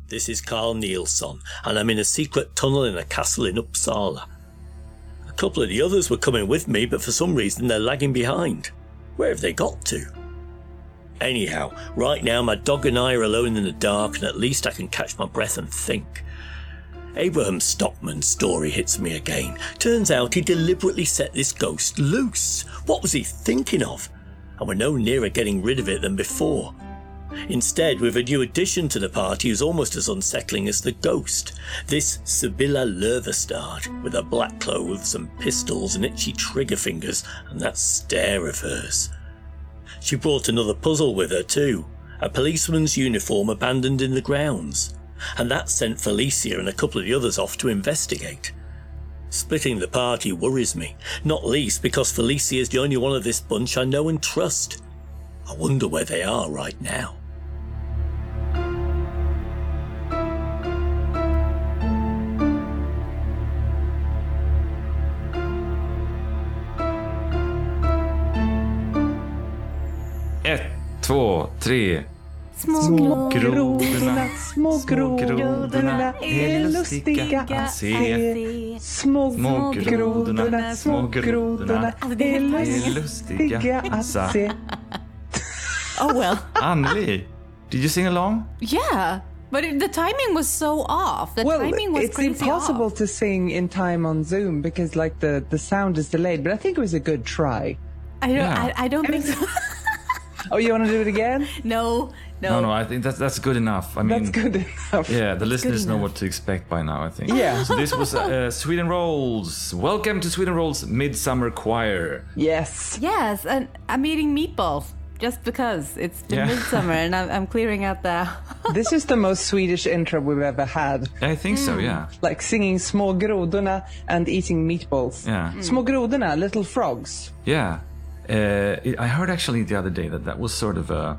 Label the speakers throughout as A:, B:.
A: This is Carl Nilsson, and I'm in a secret tunnel in a castle in Uppsala. A couple of the others were coming with me, but for some reason they're lagging behind. Where have they got to? Anyhow, right now my dog and I are alone in the dark, and at least I can catch my breath and think. Abraham Stockman's story hits me again. Turns out he deliberately set this ghost loose. What was he thinking of? And we're no nearer getting rid of it than before. Instead, we've a new addition to the party who's almost as unsettling as the ghost. This Sibylla Löfestad, with her black clothes and pistols and itchy trigger fingers and that stare of hers. She brought another puzzle with her too, a policeman's uniform abandoned in the grounds. And that sent Felicia and a couple of the others off to investigate. Splitting the party worries me, not least because Felicia is the only one of this bunch I know and trust. I wonder where they are right now.
B: Ett, två, tre.
C: Små grodorna är lustiga att se. Små grodorna är lustiga att se.
D: Oh well.
B: Anneli, did you sing along?
D: Yeah, but the timing was so off. The timing was
C: it's
D: crazy
C: impossible
D: off.
C: to sing in time on Zoom because like the sound is delayed, but I think it was a good try.
D: I don't think so.
C: Oh, you want to do it again?
D: No.
B: No, I think that's good enough. I mean,
C: That's good enough.
B: Yeah, the listeners know
D: enough.
B: what to expect by now, I think.
C: Yeah.
B: So this was Sweden Rolls. Welcome to Sweden Rolls Midsummer Choir.
C: Yes.
D: Yes, and I'm eating meatballs just because it's been midsummer and I'm clearing out the...
C: This is the most Swedish intro we've ever had.
B: I think so, yeah.
C: Like singing Små grodorna and eating meatballs.
B: Yeah.
C: Små grodorna, little frogs.
B: Yeah. I heard actually the other day that was sort of a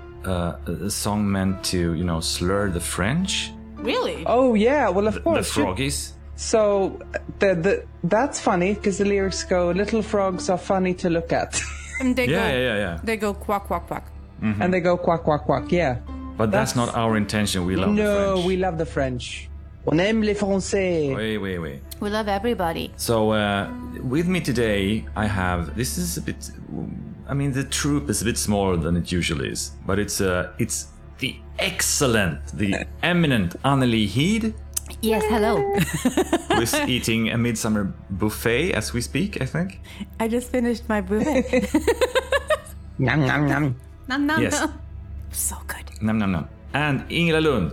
B: song meant to, slur the French.
D: Really?
C: Oh yeah, well of
B: The
C: course.
B: froggies.
C: So that's funny because the lyrics go, little frogs are funny to look at.
D: And they
B: Yeah.
D: They go quack, quack, quack.
B: Mm-hmm.
C: And they go quack, quack, quack, yeah.
B: But that's not our intention. We love the
C: No,
B: French.
C: we love the French. On aime les Français.
B: Wait.
D: We love everybody.
B: So with me today, I have. This is a bit. I mean, the troupe is a bit smaller than it usually is, but it's the excellent, the eminent Anneli Heed,
D: Yes, hello.
B: who is eating a midsummer buffet as we speak. I think.
D: I just finished my buffet.
C: Nom, nom, nom.
D: Nom.
B: Yes.
D: So good.
B: Nom nom nom. And Ingela Lund,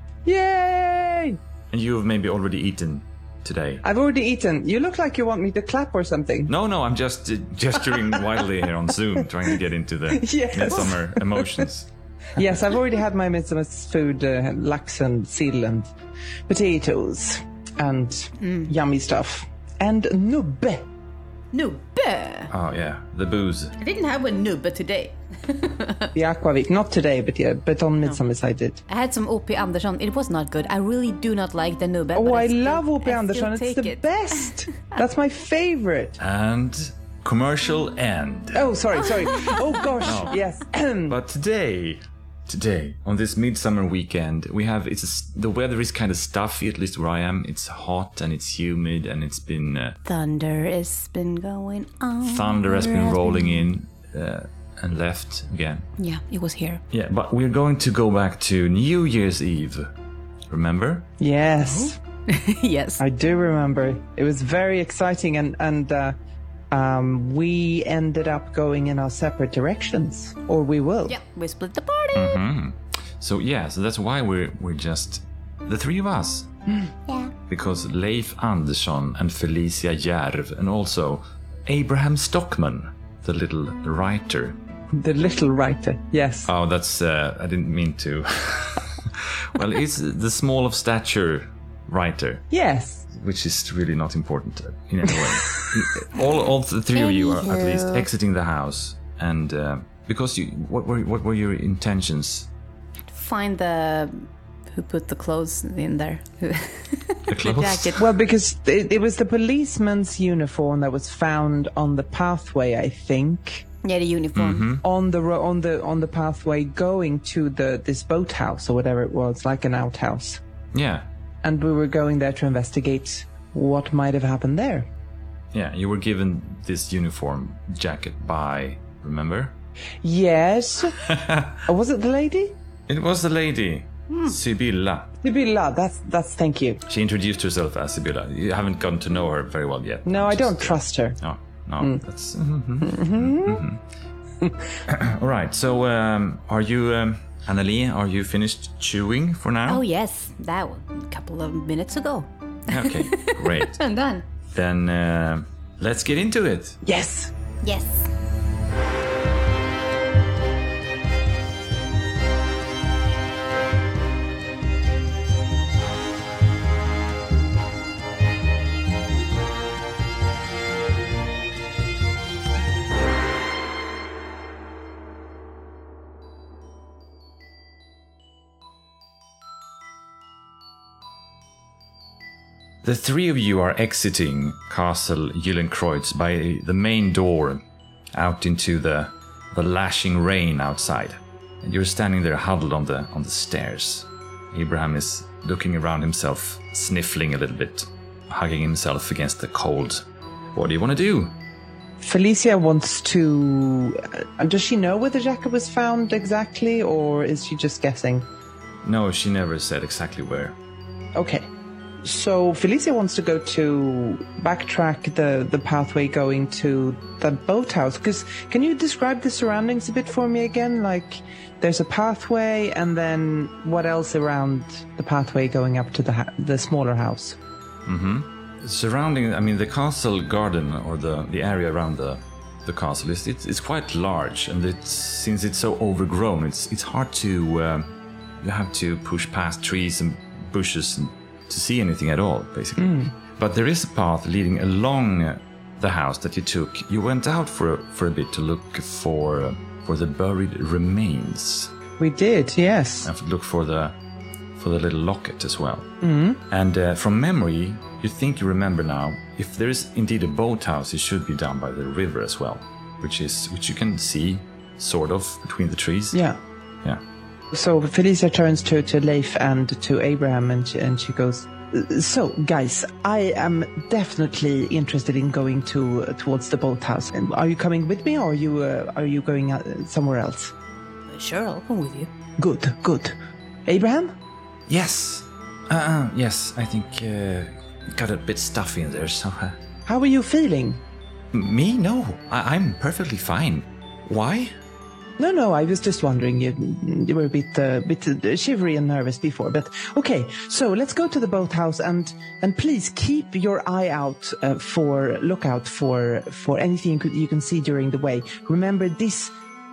C: Yay!
B: and you've maybe already eaten today.
C: I've already eaten. You look like you want me to clap or something.
B: No, I'm just gesturing wildly here on Zoom, trying to get into the
C: Yes.
B: midsummer emotions.
C: Yes, I've already had my midsummer food, lax and seal and potatoes and yummy stuff. And nubbe.
D: Nubbe.
B: Oh yeah, the booze.
D: I didn't have a nubbe today.
C: The Aquavit. Not today, but on Midsummer I did.
D: I had some O.P. Andersson. It was not good. I really do not like the nubbe.
C: Oh,
D: but
C: I
D: still-
C: love O.P.
D: I
C: Andersson.
D: still
C: It's
D: take
C: the
D: it.
C: best. That's my favorite.
B: And commercial end.
C: Oh, sorry. Oh, gosh. Yes.
B: But today on this midsummer weekend, we have the weather is kind of stuffy, at least where I am. It's hot and it's humid and it's been
D: Thunder has been going on.
B: thunder has been rolling in and left again.
D: Yeah, it was here.
B: Yeah, but we're going to go back to New Year's Eve. Remember?
C: Yes.
D: Yes.
C: I do remember. It was very exciting, and we ended up going in our separate directions, or we will.
D: Yeah, we split the party.
B: Mm-hmm. So that's why we're just the three of us.
D: Yeah.
B: Because Leif Andersson and Felicia Järv and also Abraham Stockman, the little writer.
C: The little writer. Yes.
B: Oh, that's I didn't mean to. Well, he's the small of stature writer.
C: Yes.
B: Which is really not important in any way. all the three of you are at least exiting the house, and because what were your intentions?
D: Find who put the clothes in there.
B: The clothes?
D: jacket.
C: Well, because it was the policeman's uniform that was found on the pathway, I think.
D: Yeah, the uniform.
C: on the pathway going to this boathouse or whatever it was, like an outhouse.
B: Yeah.
C: And we were going there to investigate what might have happened there.
B: Yeah, you were given this uniform jacket by, remember?
C: Yes. Was it the lady?
B: It was the lady, Sibylla.
C: Sibylla, that's thank you.
B: She introduced herself as Sibylla. You haven't gotten to know her very well yet.
C: No, I don't trust her.
B: No, that's... All right, so are you, Annalie, are you finished chewing for now?
D: Oh, yes. That was a couple of minutes ago.
B: Okay, great.
D: I'm done.
B: Then let's get into it.
C: Yes.
D: Yes.
B: The three of you are exiting Castle Gyllenkreuz by the main door out into the lashing rain outside. And you're standing there huddled on the stairs. Abraham is looking around himself, sniffling a little bit, hugging himself against the cold. What do you want to do?
C: Felicia wants to... does she know where the jacket was found exactly, or is she just guessing?
B: No, she never said exactly where.
C: Okay. So Felicia wants to go to backtrack the pathway going to the boathouse. Because can you describe the surroundings a bit for me again? Like, there's a pathway, and then what else around the pathway going up to the smaller house?
B: Surrounding, I mean, the castle garden or the area around the castle it's quite large, and since it's so overgrown, it's hard to you have to push past trees and bushes to see anything at all, basically. But there is a path leading along the house that you took. You went out for a bit to look for the buried remains.
C: We did, yes.
B: And look for the little locket as well. And from memory, you think you remember now, if there is indeed a boathouse, it should be down by the river as well, which you can see sort of between the trees.
C: Yeah.
B: Yeah.
C: So Felicia turns to Leif and to Abraham, and she goes, so guys, I am definitely interested in going towards the boathouse. And are you coming with me, or are you going somewhere else?
D: Sure, I'll come with you.
C: Good. Abraham?
B: Yes. Yes, I think got a bit stuffy in there, so...
C: How are you feeling?
B: Me? No, I'm perfectly fine. Why?
C: No, I was just wondering. You were a bit shivery and nervous before, but okay. So let's go to the boathouse, and please keep your eye out look out for anything you can see during the way. Remember, this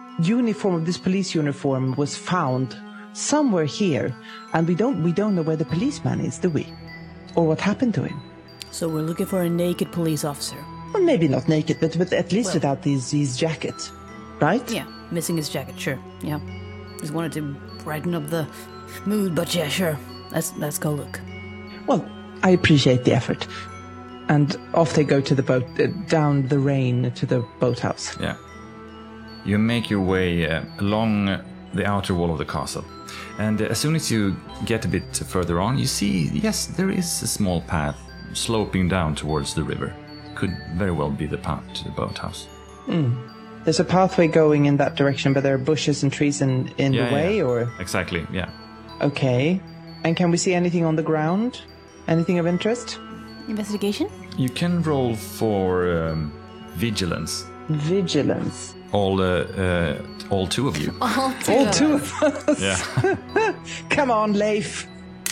C: police uniform was found somewhere here, and we don't know where the policeman is, do we? Or what happened to him?
D: So we're looking for a naked police officer.
C: Well, maybe not naked, but at least without these jackets, right?
D: Yeah, missing his jacket, sure. Yeah, just wanted to brighten up the mood, but yeah, sure. Let's go look.
C: Well, I appreciate the effort. And off they go to the boat, down the rain to the boathouse.
B: Yeah. You make your way along the outer wall of the castle. And as soon as you get a bit further on, you see, yes, there is a small path sloping down towards the river. Could very well be the path to the boathouse.
C: There's a pathway going in that direction, but there are bushes and trees in the way, or?
B: Exactly, yeah.
C: Okay. And can we see anything on the ground? Anything of interest?
D: Investigation?
B: You can roll for vigilance.
C: Vigilance.
B: All two of you.
D: All
C: two of us.
B: Yeah.
C: Come on, Leif.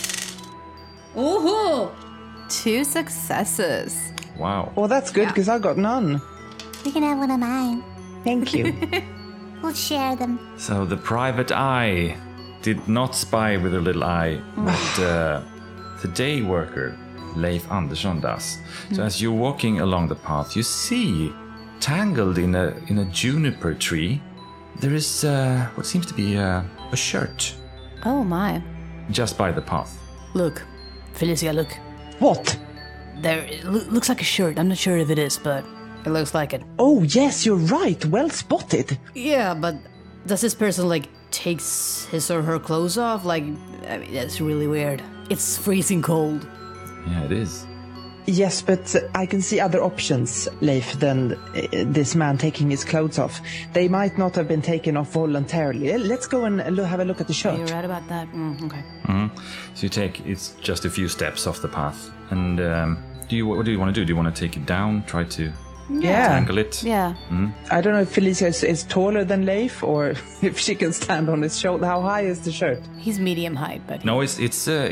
D: Ooh! 2 successes.
B: Wow.
C: Well, that's good, because I got none.
E: You can have one of mine.
C: Thank you.
E: We'll share them.
B: So the private eye did not spy with her little eye, but the day worker, Leif Andersson, does. So as you're walking along the path, you see, tangled in a juniper tree, there is what seems to be a shirt.
D: Oh my.
B: Just by the path.
D: Look. Felicia, look.
C: What?
D: There, it looks like a shirt. I'm not sure if it is, but It looks like it.
C: Oh, yes, you're right. Well spotted.
D: Yeah, but does this person, like, takes his or her clothes off? Like, I mean, that's really weird. It's freezing cold.
B: Yeah, it is.
C: Yes, but I can see other options, Leif, than this man taking his clothes off. They might not have been taken off voluntarily. Let's go and have a look at the shirt.
D: You're right about that. Okay.
B: So it's just a few steps off the path. And what do you want to do? Do you want to take it down? Try to
C: Yeah.
B: angle it?
D: Yeah.
C: I don't know if Felicia is taller than Leif or if she can stand on his shoulder. How high is the shirt?
D: He's medium height, but
B: No, it's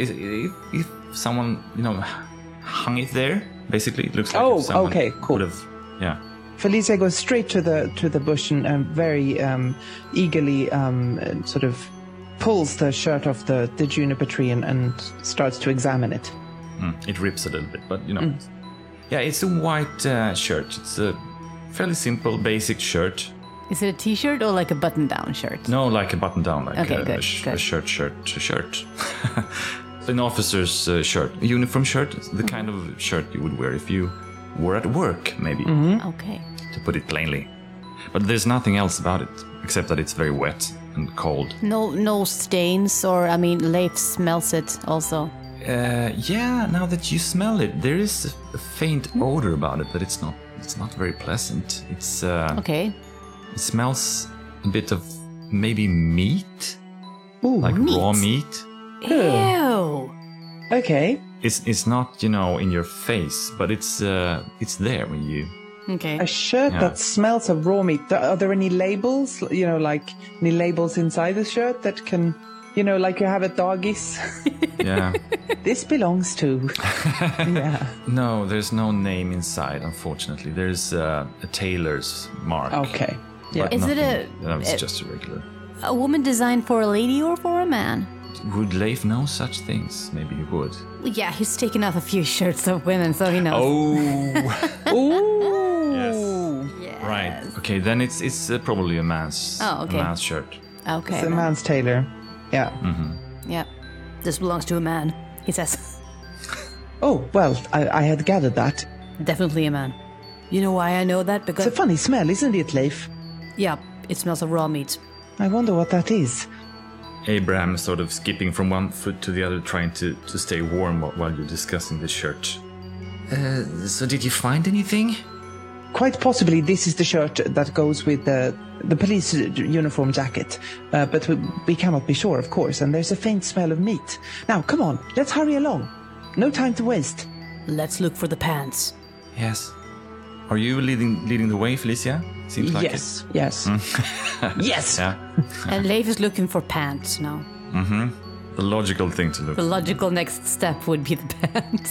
B: if someone hung it there. Basically, it looks like
C: Oh,
B: if someone
C: okay, cool.
B: would have, yeah.
C: Felicia goes straight to the bush and very eagerly sort of pulls the shirt off the juniper tree and starts to examine it.
B: It rips a little bit, but yeah, it's a white shirt. It's a fairly simple, basic shirt.
D: is it a t-shirt or like a button-down shirt?
B: No, like a button-down, like
D: Okay,
B: a
D: good.
B: shirt. An officer's shirt, a uniform shirt, the kind of shirt you would wear if you were at work, maybe,
D: Okay.
B: to put it plainly. But there's nothing else about it, except that it's very wet and cold.
D: No stains, or I mean, Leif smells it also.
B: Yeah, now that you smell it, there is a faint odor about it, but it's not very pleasant. It's
D: Okay.
B: it smells a bit of maybe meat,
C: Ooh,
B: like raw meat.
D: Ew.
C: okay.
B: It's not in your face, but it's there when you.
D: Okay.
C: A shirt
B: Yeah.
C: that smells of raw meat. Are there any labels? Like any labels inside the shirt that can, like you have at doggies?
B: Yeah.
C: This belongs to. Yeah.
B: No, there's no name inside, unfortunately. There's a tailor's mark.
C: Okay. Yeah.
B: but
D: Is it
B: nothing- No, it's just a regular.
D: A woman designed for a lady or for a man?
B: Would Leif know such things? Maybe he would.
D: Well, yeah, he's taken off a few shirts of women, so he knows.
B: Oh,
C: Ooh.
B: yes. Right. Okay, then it's probably a man's.
D: Oh, okay.
B: A man's shirt.
D: Okay.
C: It's a
D: then.
C: man's tailor. Yeah.
D: Yeah. This belongs to a man, he says.
C: Oh, well, I had gathered that.
D: Definitely a man. You know why I know that?
C: It's
D: Because,
C: a funny smell, isn't it, Leif?
D: yeah, it smells of raw meat.
C: I wonder what that is.
B: Abraham is sort of skipping from one foot to the other, trying to stay warm while you're discussing the shirt. So did you find anything?
C: Quite possibly this is the shirt that goes with the police uniform jacket. But we cannot be sure, of course, and there's a faint smell of meat. Now, come on, let's hurry along. No time to waste.
D: Let's look for the pants.
B: Yes. Are you leading the way, Felicia? Seems like
C: Yes, yes. Yes!
B: it. Yeah.
D: And Leif is looking for pants now.
B: The logical thing to look.
D: The logical next step would be the pants.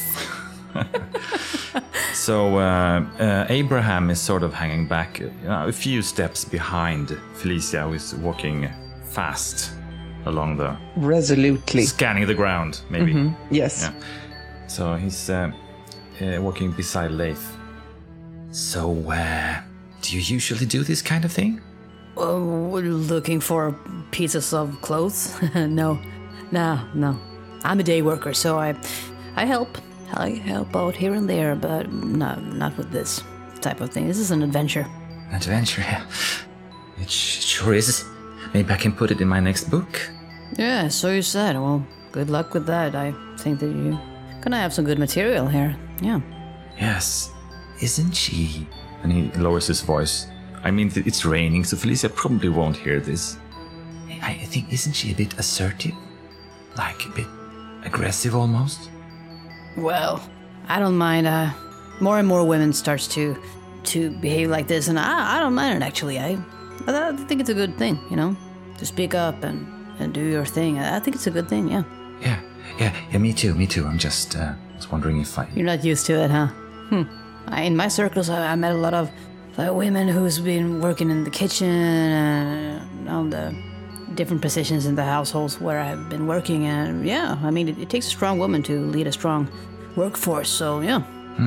B: So Abraham is sort of hanging back a few steps behind Felicia, who is walking fast along the,
C: Resolutely.
B: scanning the ground, maybe.
C: Yes.
B: Yeah. So he's walking beside Leif. So, do you usually do this kind of thing?
D: We're looking for pieces of clothes? No. I'm a day worker, so I help. I help out here and there, but no, not with this type of thing. This is an adventure.
B: Adventure, yeah. It sure is. Maybe I can put it in my next book.
D: Yeah, so you said. Well, good luck with that. I think that you're gonna have some good material here. Yeah.
B: Yes. Isn't she? And he lowers his voice. I mean, it's raining, so Felicia probably won't hear this. I think, isn't she a bit assertive? Like a bit aggressive almost?
D: Well, I don't mind. More and more women starts to behave like this, and I don't mind it actually. I think it's a good thing, to speak up and do your thing. I think it's a good thing. Yeah.
B: Yeah, me too. I'm just was wondering if I...
D: You're not used to it, huh? In my circles, I met a lot of women who's been working in the kitchen and on the different positions in the households where I've been working. And yeah, I mean, it takes a strong woman to lead a strong workforce. So yeah.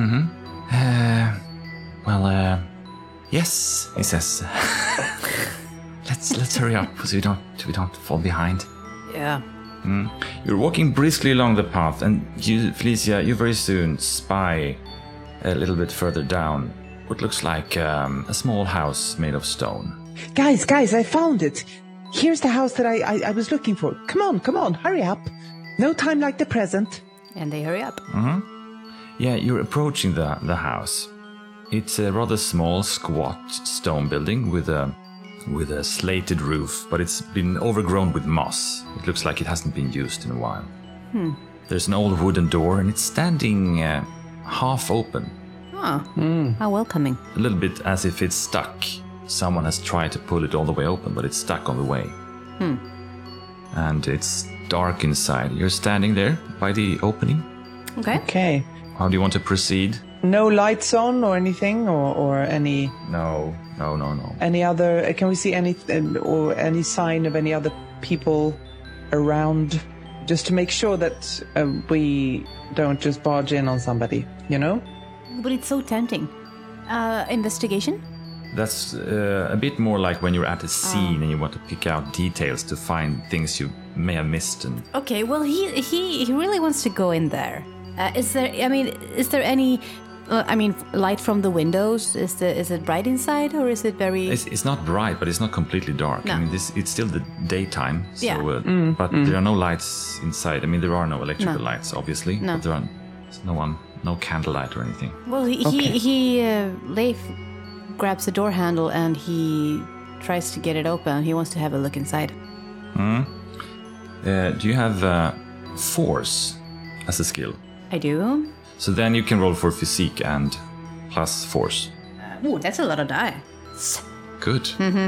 B: Yes, he says. Let's hurry up so we don't fall behind.
D: Yeah.
B: You're walking briskly along the path, and you, Felicia, you very soon spy a little bit further down what looks like a small house made of stone.
C: Guys, I found it. Here's the house that I was looking for. Come on, hurry up. No time like the present.
D: And they hurry up.
B: Yeah, you're approaching the house. It's a rather small, squat stone building with a slated roof, but it's been overgrown with moss. It looks like it hasn't been used in a while. There's an old wooden door, and it's standing half open.
D: How welcoming.
B: A little bit as if it's stuck. Someone has tried to pull it all the way open, but it's stuck on the way. And it's dark inside. You're standing there by the opening.
C: Okay.
B: How do you want to proceed?
C: No lights on or anything, or any...
B: No.
C: Any other... Can we see any or any sign of any other people around? Just to make sure that we don't just barge in on somebody, you know?
D: But it's so tempting. Investigation?
B: That's a bit more like when you're at a scene and you want to pick out details to find things you may have missed. And
D: Okay, well, he really wants to go in there. Is there any... light from the windows? Is it bright inside, or is it very...
B: It's not bright, but it's not completely dark.
D: No.
B: I mean, it's still the daytime, so,
D: Yeah.
B: but there are no lights inside. I mean, there are no electrical
D: No.
B: lights, obviously,
D: No.
B: but there's no candlelight or anything.
D: Well, Leif grabs the door handle and he tries to get it open. He wants to have a look inside.
B: Do you have force as a skill?
D: I do.
B: So then you can roll for physique and plus force.
D: Ooh, that's a lot of die.
B: Good.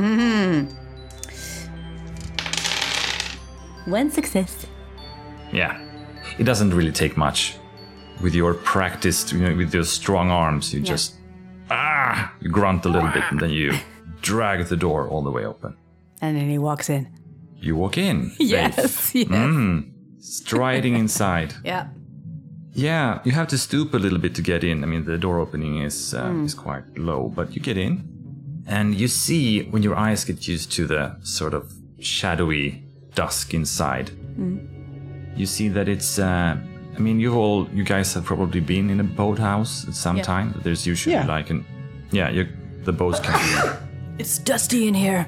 D: One success.
B: Yeah, it doesn't really take much. With your practiced, with your strong arms, you just you grunt a little bit, and then you drag the door all the way open.
D: And then he walks in.
B: You walk in.
D: Yes, yes.
B: Striding inside.
D: Yeah.
B: Yeah, you have to stoop a little bit to get in. I mean, the door opening is quite low, but you get in. And you see, when your eyes get used to the sort of shadowy dusk inside, you see that it's... you guys have probably been in a boathouse at some time. There's usually the boats can be...
D: It's dusty in here.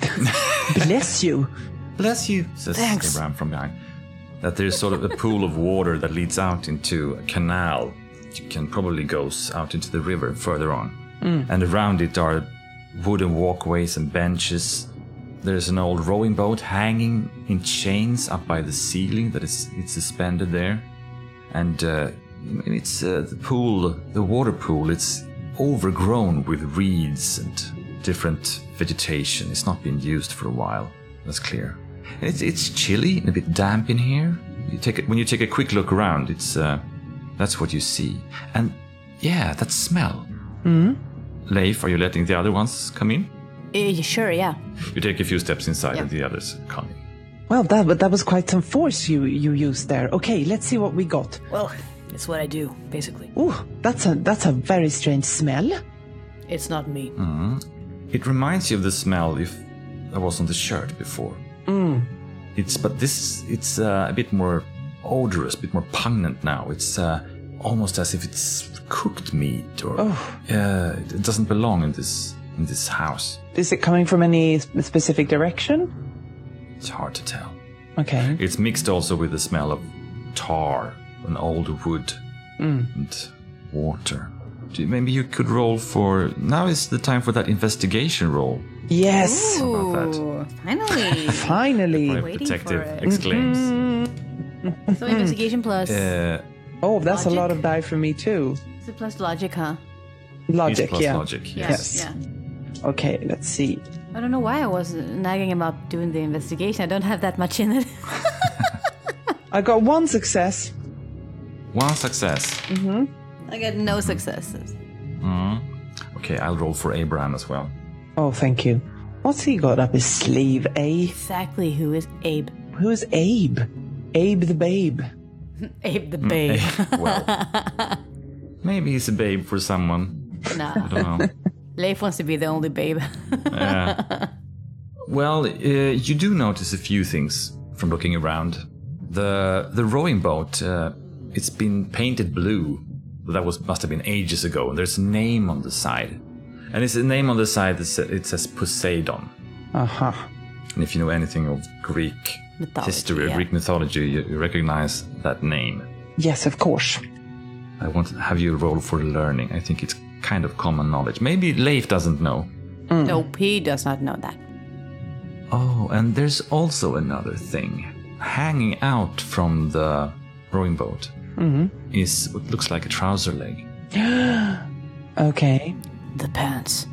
C: Bless you.
B: Bless you, says Abraham from behind. That there's sort of a pool of water that leads out into a canal. You can probably go out into the river further on. And around it are wooden walkways and benches. There's an old rowing boat hanging in chains up by the ceiling that it's suspended there. And it's the water pool, it's overgrown with reeds and different vegetation. It's not been used for a while, that's clear. It's chilly and a bit damp in here. When you take a quick look around, that's what you see. And that smell. Leif, are you letting the other ones come in?
D: Sure, yeah.
B: You take a few steps inside and the others come in.
C: Well, that was quite some force you used there. Okay, let's see what we got.
D: Well, it's what I do, basically.
C: Ooh, that's a very strange smell.
D: It's not me.
B: It reminds you of the smell if I was on the shirt before. It's a bit more odorous, a bit more pungent now. It's almost as if it's cooked meat, or it doesn't belong in this house.
C: Is it coming from any specific direction?
B: It's hard to tell.
C: Okay.
B: It's mixed also with the smell of tar and old wood and water. Maybe you could roll for... Now is the time for that investigation roll.
C: Yes.
B: How about that?
D: Finally.
C: Finally.
B: My
D: Waiting
B: detective
D: for it.
B: exclaims.
D: So investigation plus...
C: Oh, that's
D: Logic?
C: a lot of die for me too.
D: Is it plus logic, huh?
C: Logic,
B: Plus
C: yeah.
B: logic,
C: Yes.
D: Yeah.
C: Okay, let's see.
D: I don't know why I was nagging about doing the investigation. I don't have that much in it.
C: I got one success.
B: One success.
D: I got no successes.
B: Okay, I'll roll for Abraham as well.
C: Oh, thank you. What's he got up his sleeve, eh?
D: Exactly who is Abe?
C: Who is Abe? Abe the Babe.
D: Abe the babe.
B: Well, maybe he's a babe for someone.
D: No.
B: I don't know.
D: Leif wants to be the only babe.
B: Well, you do notice a few things from looking around. The rowing boat, it's been painted blue, but that must have been ages ago. And there's a name on the side. And it's a name on the side that it says Poseidon.
C: Uh-huh.
B: And if you know anything of Greek history or Greek mythology, you recognize that name.
C: Yes, of course.
B: I want to have you roll for learning. I think it's kind of common knowledge. Maybe Leif doesn't know.
D: Nope, he does not know that.
B: Oh, and there's also another thing. Hanging out from the rowing boat is what looks like a trouser leg.
C: Okay.
D: The pants.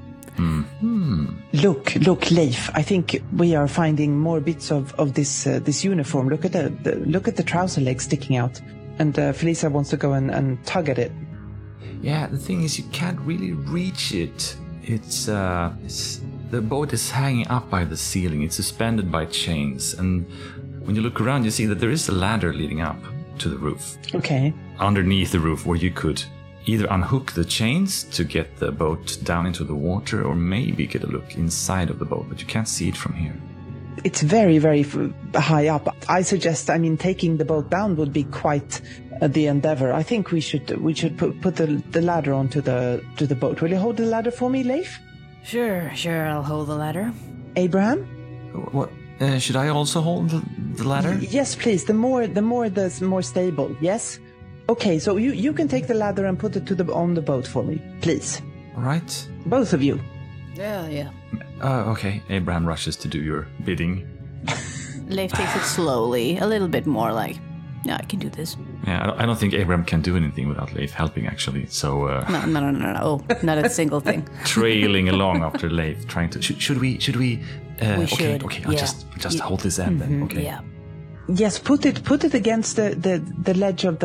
C: Look, Leif. I think we are finding more bits of this uniform. Look at the trouser leg sticking out. And Felicia wants to go and tug at it.
B: Yeah, the thing is, you can't really reach it. It's the boat is hanging up by the ceiling. It's suspended by chains, and when you look around, you see that there is a ladder leading up to the roof.
C: Okay.
B: Underneath the roof, where you could either unhook the chains to get the boat down into the water, or maybe get a look inside of the boat, but you can't see it from here.
C: It's very, very high up. I suggest, taking the boat down would be quite the endeavor. I think we should put the ladder onto the boat. Will you hold the ladder for me, Leif?
D: Sure, I'll hold the ladder.
C: Abraham?
B: What? Should I also hold the ladder?
C: Yes, please. The more stable. Yes. Okay, so you can take the ladder and put it on the boat for me, please.
B: All right.
C: Both of you.
D: Yeah.
B: Okay. Abraham rushes to do your bidding.
D: Leif takes it slowly, a little bit more like, yeah, I can do this.
B: Yeah, I don't think Abraham can do anything without Leif helping, actually. So
D: No. Oh, not a single thing.
B: trailing along after Leif, trying to. Should we?
D: We should.
B: Okay. I'll just hold this end then. Okay.
D: Yeah.
C: Yes, put it against the ledge of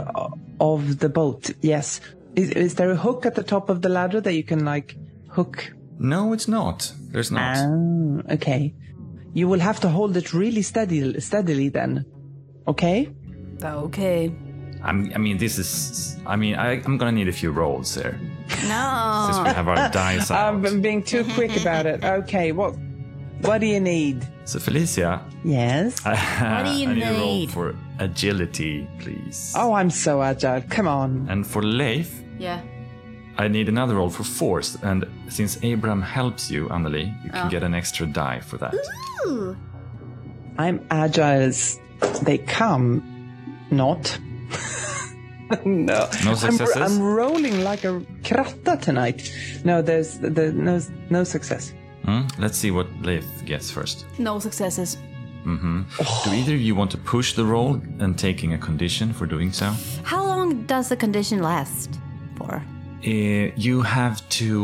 C: the boat. Yes. Is there a hook at the top of the ladder that you can hook?
B: No, it's not. There's not.
C: Okay. You will have to hold it really steadily then. Okay?
D: Okay.
B: I'm gonna need a few rolls there.
D: No.
B: Since we have our dice out.
C: I'm being too quick about it. Okay, what do you need?
B: So Felicia.
C: Yes?
D: What do you
B: I need a roll
D: need?
B: for agility, please.
C: Oh, I'm so agile. Come on.
B: And for Leif,
D: Yeah.
B: I need another roll for force. And since Abraham helps you, Anneli, you can get an extra die for that.
E: Ooh.
C: I'm agile as they come. Not. No.
B: No successes?
C: I'm rolling like a kratta tonight. No, there's no success.
B: Let's see what Leif gets first.
D: No successes.
B: Do either of you want to push the roll and taking a condition for doing so?
D: How long does the condition last for?
B: You have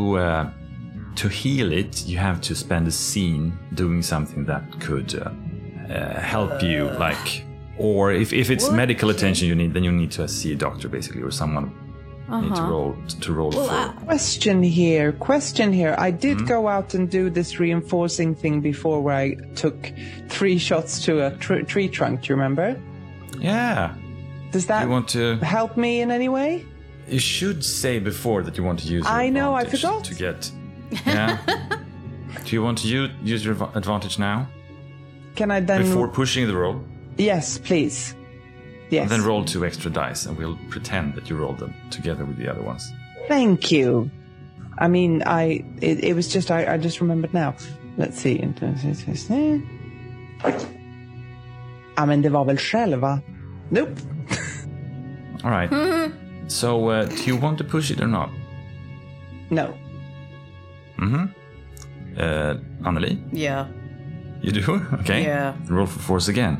B: to heal it. You have to spend a scene doing something that could help you, or if it's medical attention you need, then you need to see a doctor basically, or someone need to roll for.
C: Question here. I did go out and do this reinforcing thing before, where I took 3 shots to a tree trunk. Do you remember?
B: Yeah.
C: Does that
B: You want to?
C: help me in any way?
B: You should say before that you want to use your
C: I know, I
B: advantage
C: forgot.
B: to get. Yeah. Do you want to use your advantage now
C: Can I then?
B: before pushing the roll?
C: Yes, please. Yes.
B: And then roll 2 extra dice, and we'll pretend that you rolled them together with the other ones.
C: Thank you. It was just I just remembered now. Let's see. Men det var väl själva. Nope.
B: All right. So, do you want to push it or not?
C: No.
B: Anneli?
D: Yeah.
B: You do? Okay.
D: Yeah.
B: Roll for force again.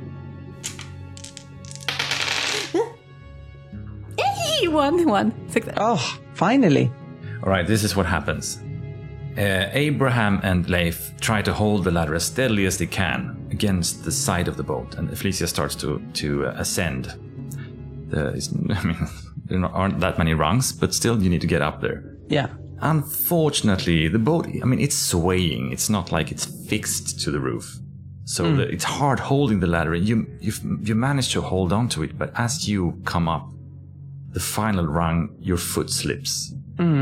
D: One. Success.
C: Oh, finally.
B: All right, this is what happens. Abraham and Leif try to hold the ladder as steadily as they can against the side of the boat, and Felicia starts to ascend. There aren't that many rungs, but still you need to get up there.
C: Yeah.
B: Unfortunately, the boat, it's swaying. It's not like it's fixed to the roof. So it's hard holding the ladder. You manage to hold on to it, but as you come up the final rung, your foot slips.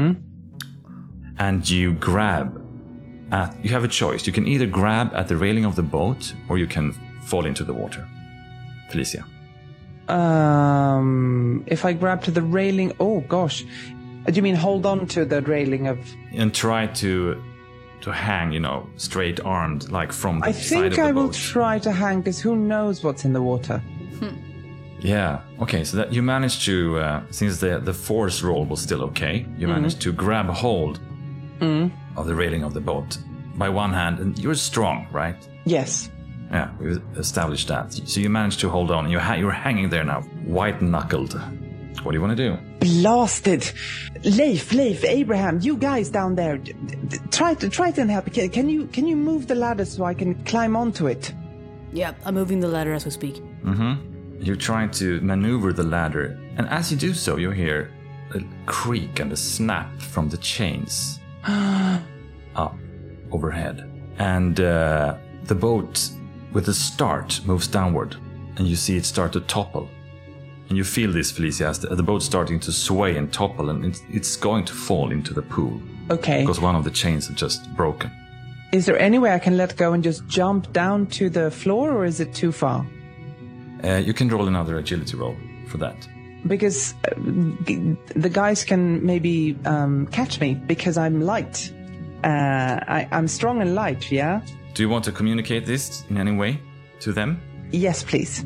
B: And you grab you have a choice. You can either grab at the railing of the boat, or you can fall into the water. Felicia.
C: If I grab to the railing, oh gosh. Do you mean hold on to the railing of...
B: And try to hang, straight armed, like from the
C: I
B: side of
C: think
B: the
C: I will
B: boat.
C: try to hang, because who knows what's in the water.
B: Yeah. Okay. So that you managed to, since the force roll was still okay, you managed to grab a hold of the railing of the boat by one hand, and you're strong, right?
C: Yes.
B: Yeah, we've established that. So you managed to hold on. You're hanging there now, white-knuckled. What do you want to do?
C: Blasted! Leif, Abraham, you guys down there, try to help. Can you move the ladder so I can climb onto it?
D: Yeah, I'm moving the ladder as we speak.
B: You're trying to maneuver the ladder, and as you do so, you hear a creak and a snap from the chains up overhead. And the boat, with a start, moves downward, and you see it start to topple. And you feel this, Felicia, as the boat's starting to sway and topple, and it's going to fall into the pool.
C: Okay.
B: Because one of the chains had just broken.
C: Is there any way I can let go and just jump down to the floor, or is it too far?
B: You can roll another agility roll for that.
C: Because the guys can maybe catch me, because I'm light. I'm strong and light, yeah?
B: Do you want to communicate this in any way to them?
C: Yes, please.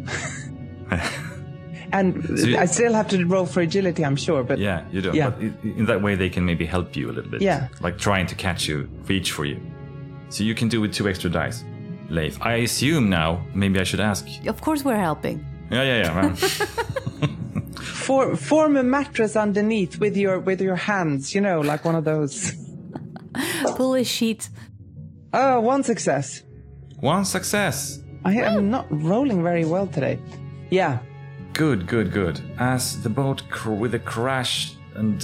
C: And
B: So
C: I still have to roll for agility, I'm sure, but...
B: Yeah, you do.
C: Yeah.
B: But in that way, they can maybe help you a little bit.
C: Yeah.
B: Like trying to catch you, reach for you. So you can do with 2 extra dice. Leif, I assume now, maybe I should ask.
D: Of course we're helping.
B: Yeah. Right.
C: Form a mattress underneath with your hands, like one of those.
D: Pull a sheet.
C: Oh, one success.
B: One success.
C: I am not rolling very well today. Yeah.
B: Good. As the boat with a crash and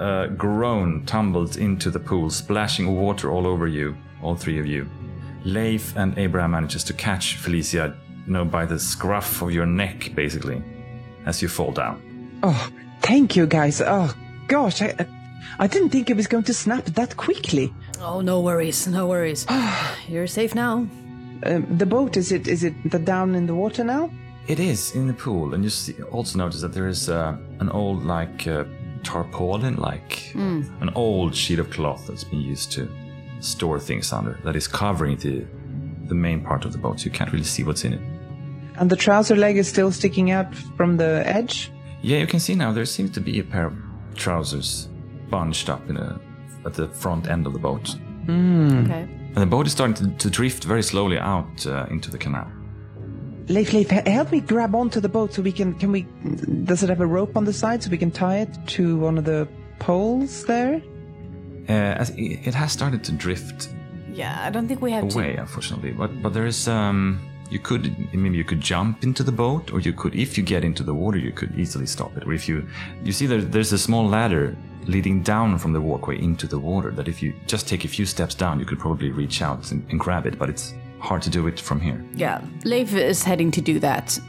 B: groan tumbled into the pool, splashing water all over you, all three of you, Leif and Abraham manages to catch Felicia, by the scruff of your neck, basically, as you fall down.
C: Oh, thank you, guys. Oh, gosh, I didn't think it was going to snap that quickly.
D: Oh, no worries. You're safe now.
C: The boat, is it down in the water now?
B: It is in the pool, and you also notice that there is an old, tarpaulin, an old sheet of cloth that's been used to store things under, that is covering the main part of the boat, so you can't really see what's in it.
C: And the trouser leg is still sticking out from the edge?
B: Yeah, you can see now there seems to be a pair of trousers bunched up at the front end of the boat.
D: Okay.
B: And the boat is starting to drift very slowly out into the canal.
C: Leif, help me grab onto the boat so we can does it have a rope on the side so we can tie it to one of the poles there?
B: As it has started to drift
D: Yeah, I don't think we have
B: away, unfortunately. But there is you could jump into the boat, or you could, if you get into the water, you could easily stop it. Or if you see there's a small ladder leading down from the walkway into the water that if you just take a few steps down, you could probably reach out and grab it. But it's hard to do it from here.
D: Yeah, Leif is heading to do that.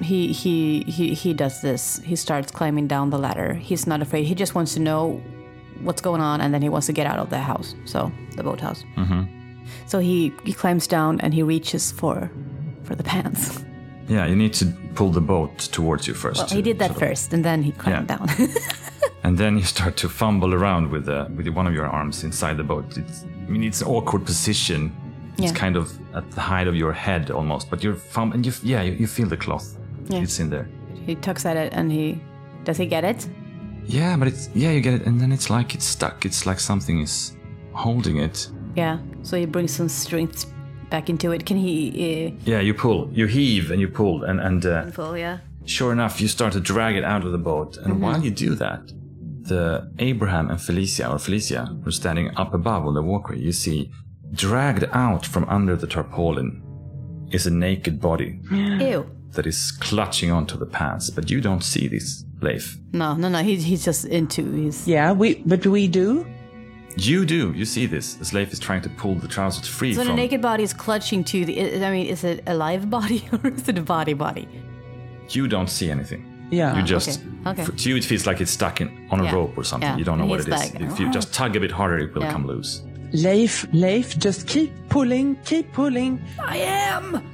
D: He does this. He starts climbing down the ladder. He's not afraid. He just wants to know what's going on, and then he wants to get out of the house. So the boathouse.
B: Mm-hmm.
D: So he climbs down and he reaches for the pants.
B: Yeah, you need to pull the boat towards you first.
D: Well, he did that first, and then he climbed down.
B: And then you start to fumble around with one of your arms inside the boat. It's an awkward position. It's kind of at the height of your head almost, but you feel the cloth.
D: Yeah.
B: It's in there.
D: He tugs at it, and does he get it?
B: Yeah, but you get it, and then it's like it's stuck. It's like something is holding it.
D: Yeah. So he brings some strength back into it. Can he?
B: Yeah, you pull, you heave, and you pull, and
D: Pull, yeah.
B: sure enough, you start to drag it out of the boat. And while you do that, the Abraham and Felicia were standing up above on the walkway. You see, dragged out from under the tarpaulin is a naked body.
D: Ew.
B: That is clutching onto the pants, but you don't see this, Leif.
D: No. He's just into his.
C: Yeah, but we do.
B: You do. You see this. As Leif is trying to pull the trousers free
D: So
B: from...
D: the naked body is clutching to the. Is it a live body or is it a body?
B: You don't see anything.
C: Yeah.
B: You just...
D: Okay.
B: To you, it feels like it's stuck on a rope or something.
D: Yeah.
B: You don't know
D: And
B: what
D: he's
B: it is.
D: like,
B: If you just tug a bit harder, it will come loose.
C: Leif, just keep pulling.
D: I am.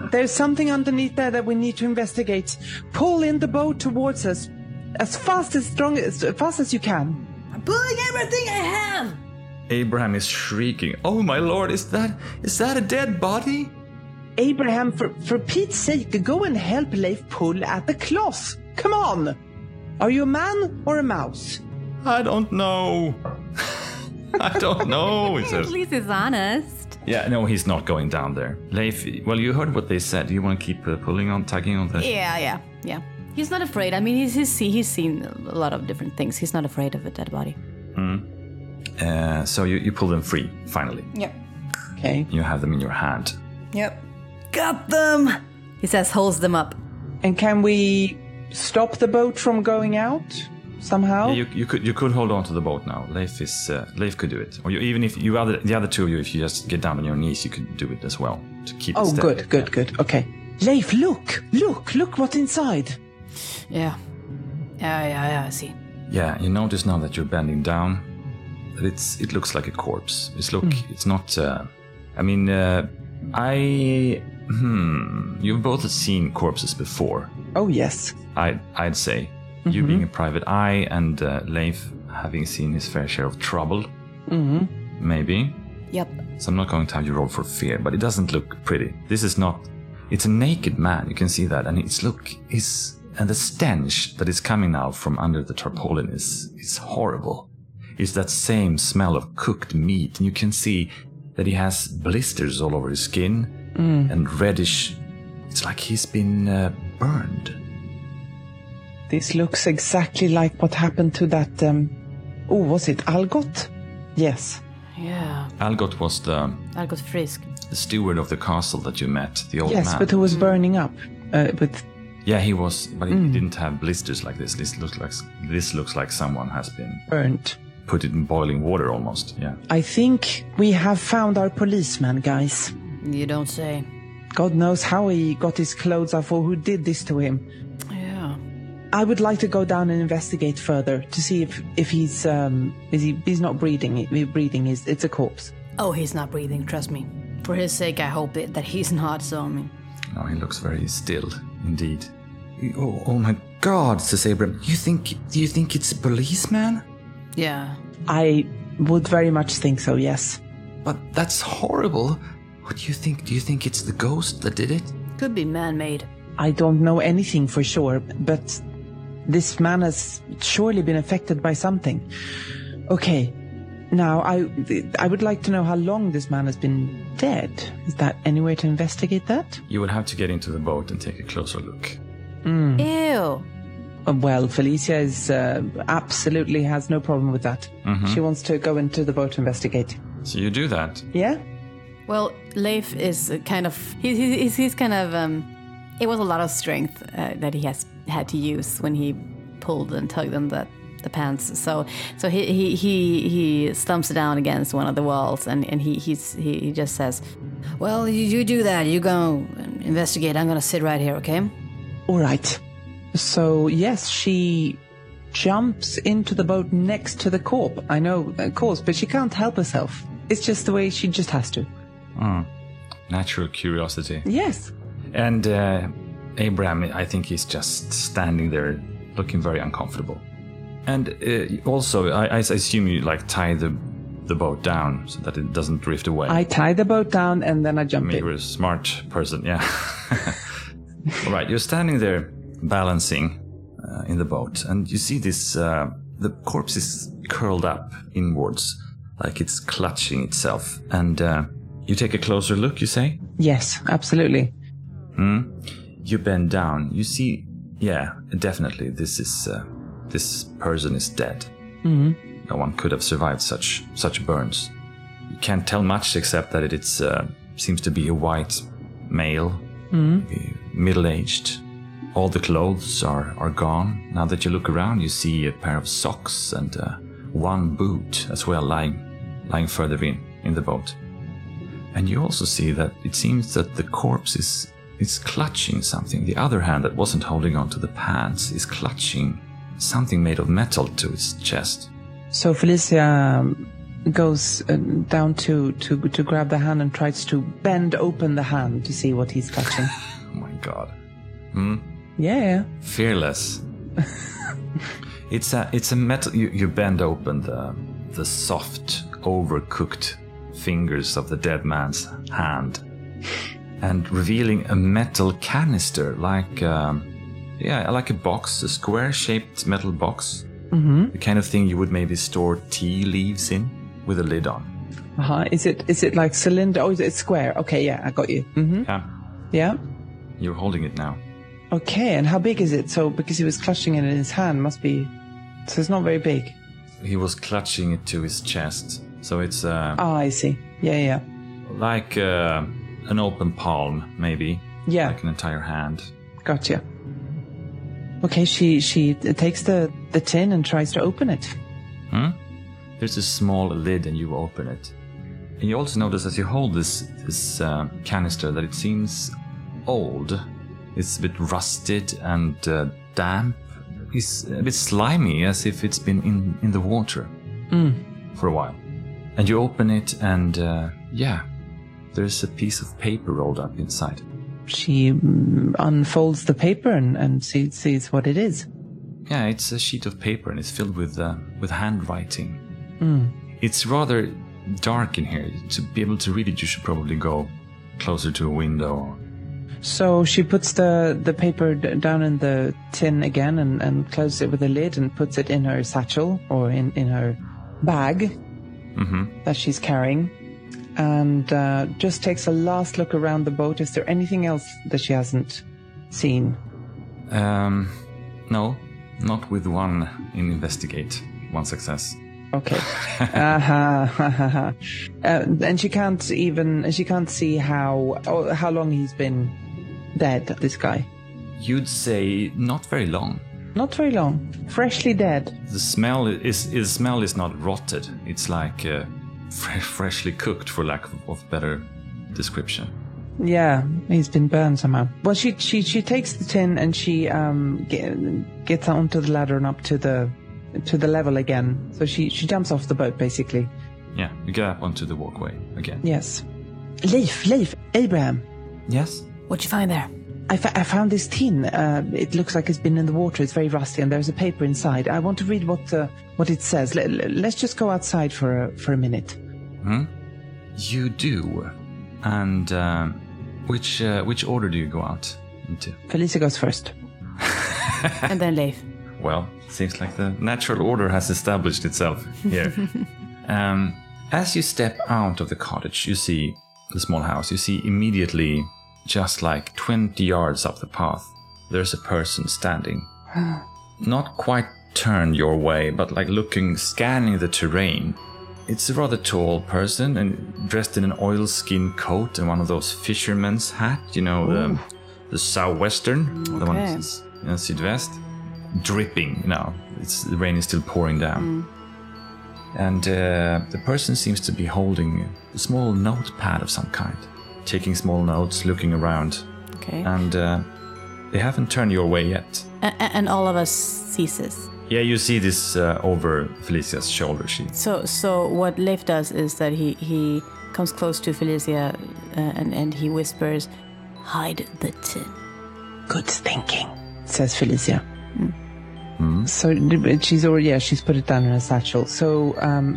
C: There's something underneath there that we need to investigate. Pull in the boat towards us as fast as you can.
D: I'm pulling everything I have.
B: Abraham is shrieking. Oh my lord, is that a dead body?
C: Abraham, for Pete's sake, go and help Leif pull at the cloth. Come on. Are you a man or a mouse?
B: I don't know. I don't know, he
F: At
B: says.
F: least he's honest.
B: Yeah, no, he's not going down there. Leif, well, you heard what they said. Do you want to keep tugging on the...
D: Yeah. He's not afraid. I mean, he's seen a lot of different things. He's not afraid of a dead body.
B: So you pull them free, finally.
D: Yep.
C: Okay.
B: You have them in your hand.
D: Yep. Got them! He says, holds them up.
C: And can we stop the boat from going out somehow?
B: Yeah, you could hold on to the boat now. Leif could do it. Or even if the other two of you, if you just get down on your knees, you could do it as well to keep it steady.
C: Good. Okay. Leif, look what's inside.
D: Yeah, I see.
B: Yeah, you notice now that you're bending down that it looks like a corpse. It's not. You've both seen corpses before.
C: Oh yes.
B: I'd say you being a private eye and Leif having seen his fair share of trouble. Maybe.
D: Yep.
B: So I'm not going to have you roll for fear, but it doesn't look pretty. This is not. It's a naked man. You can see that, and and the stench that is coming now from under the tarpaulin is horrible. It's that same smell of cooked meat, and you can see that he has blisters all over his skin and reddish. It's like he's been burned.
C: This looks exactly like what happened to that. Was it Algot? Yes.
D: Yeah.
B: Algot was the
D: Frisk.
B: steward of the castle that you met, the old man.
C: Yes, but who was burning up with.
B: Yeah, he was, but he didn't have blisters like this. This looks like someone has been
C: burnt.
B: Put it in boiling water almost. Yeah.
C: I think we have found our policeman, guys.
D: You don't say.
C: God knows how he got his clothes off or who did this to him.
D: Yeah.
C: I would like to go down and investigate further to see if he's he's not breathing. Breathing it's a corpse.
D: Oh, he's not breathing. Trust me. For his sake, I hope that he's not. So I mean.
B: No, he looks very still, indeed. Oh my God, says Abraham. Do you think it's a policeman?
D: Yeah.
C: I would very much think so. Yes.
B: But that's horrible. What do you think? Do you think it's the ghost that did it?
D: Could be man-made.
C: I don't know anything for sure, but this man has surely been affected by something. Okay, now I would like to know how long this man has been dead. Is that any way to investigate that?
B: You would have to get into the boat and take a closer look.
D: Ew.
C: Well, Felicia is absolutely has no problem with that. She wants to go into the boat to investigate.
B: So you do that.
C: Yeah?
D: Well, Leif is kind of he's kind of it was a lot of strength that he has had to use when he pulled and tugged on the pants. So he stumps down against one of the walls and he just says, "Well, you do that. You go investigate. I'm gonna sit right here, okay?"
C: All right. So yes, she jumps into the boat next to the corpse. I know, of course, but she can't help herself. It's just the way she just has to.
B: Natural curiosity.
C: Yes.
B: And Abraham, I think he's just standing there looking very uncomfortable. And also, I assume you tie the boat down so that it doesn't drift away.
C: I tie the boat down and then I jump in.
B: You're a smart person, yeah. All right, you're standing there balancing in the boat, and you see this, the corpse is curled up inwards, like it's clutching itself. And you take a closer look, you say?
C: Yes, absolutely.
B: You bend down. You see, yeah, definitely, this person is dead. No one could have survived such burns. You can't tell much except that it seems to be a white male, middle-aged. All the clothes are gone. Now that you look around, you see a pair of socks and one boot as well lying further in the boat. And you also see that it seems that the corpse is clutching something. The other hand that wasn't holding on to the pants is clutching something made of metal to its chest.
C: So Felicia goes down to grab the hand and tries to bend open the hand to see what he's touching.
B: Oh my god.
C: Yeah.
B: Fearless. It's a metal. You bend open the soft, overcooked fingers of the dead man's hand, and revealing a metal canister, like a box, a square-shaped metal box, the kind of thing you would maybe store tea leaves in, with a lid on.
C: Is it like cylinder? Oh, it's square. Okay, yeah, I got you.
B: Yeah,
C: Yeah.
B: you're holding it now.
C: Okay, and how big is it? So, because he was clutching it in his hand, must be... So it's not very big.
B: He was clutching it to his chest, so it's
C: I see. Yeah.
B: like an open palm, maybe.
C: Yeah.
B: Like an entire hand.
C: Gotcha. Okay, she takes the tin and tries to open it.
B: There's a small lid and you open it. And you also notice as you hold this canister that it seems old. It's a bit rusted and damp. It's a bit slimy, as if it's been in the water for a while. And you open it and there's a piece of paper rolled up inside.
C: She unfolds the paper and sees what it is.
B: Yeah, it's a sheet of paper and it's filled with handwriting. It's rather dark in here. To be able to read it, you should probably go closer to a window.
C: So she puts the paper down in the tin again and closes it with a lid and puts it in her satchel or in her bag that she's carrying. And just takes a last look around the boat. Is there anything else that she hasn't seen?
B: No, not with one in investigate. One success.
C: Okay. And she can't see how long he's been dead, this guy.
B: You'd say not very long.
C: Not very long. Freshly dead.
B: The smell is not rotted. It's like freshly cooked, for lack of better description.
C: Yeah, he's been burned somehow. Well, she takes the tin and she gets onto the ladder and up to the level again. So she jumps off the boat, basically.
B: Yeah, you get up onto the walkway again.
C: Yes. Leif, Abraham.
B: Yes?
D: What'd you find there?
C: I found this tin. It looks like it's been in the water. It's very rusty, and there's a paper inside. I want to read what it says. Let's just go outside for a minute.
B: You do. And which order do you go out into?
C: Felicia goes first.
D: And then Leif.
B: Well, seems like the natural order has established itself here. As you step out of the cottage, you see the small house. You see immediately, just like 20 yards up the path, there's a person standing. Not quite turned your way, but like scanning the terrain. It's a rather tall person and dressed in an oilskin coat and one of those fisherman's hat, the southwestern, the one that's in Sydwest. Dripping, the rain is still pouring down. And the person seems to be holding a small notepad of some kind, taking small notes, looking around.
D: Okay.
B: And they haven't turned your way yet.
D: And all of us sees this.
B: Yeah, you see this over Felicia's shoulder.
D: So what Leif does is that he comes close to Felicia and he whispers, "Hide the tin."
C: Good thinking, says Felicia. So she's put it down in a satchel. So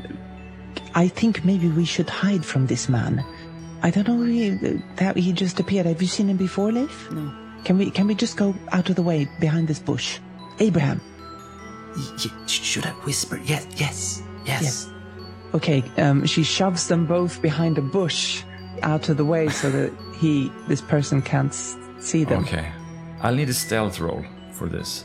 C: I think maybe we should hide from this man. I don't know he just appeared. Have you seen him before, Leif?
D: No.
C: Can we just go out of the way behind this bush? Abraham.
A: Should I whisper? Yes.
C: Okay, she shoves them both behind a bush out of the way so that this person can't see them.
B: Okay. I'll need a stealth roll for this.